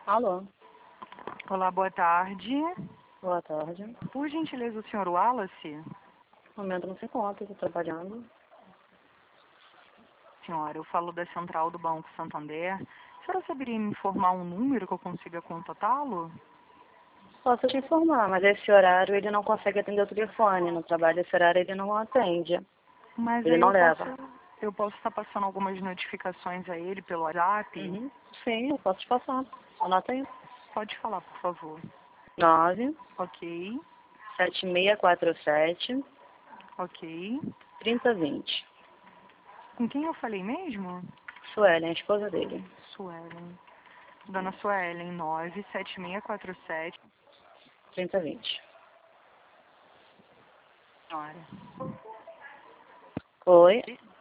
Alô, Olá, boa tarde. boa tarde. Por gentileza, o senhor Wallace? No momento não se encontra, estou trabalhando. Senhora, eu falo da central do Banco Santander. A senhora saberia me informar um número que eu consiga contatá-lo? Posso te informar, mas esse horário ele não consegue atender o telefone. No trabalho esse horário ele não atende. Mas Ele aí não leva. eu posso estar passando algumas notificações a ele pelo WhatsApp? Uhum. Sim, eu posso te passar. Anota aí. Pode falar, por favor. 9 Ok, 7647 ok. 3020. Com quem eu falei mesmo? Suelen, a esposa dele. Suelen. Dona Suelen, 97647. 3020. Senhora. Oi.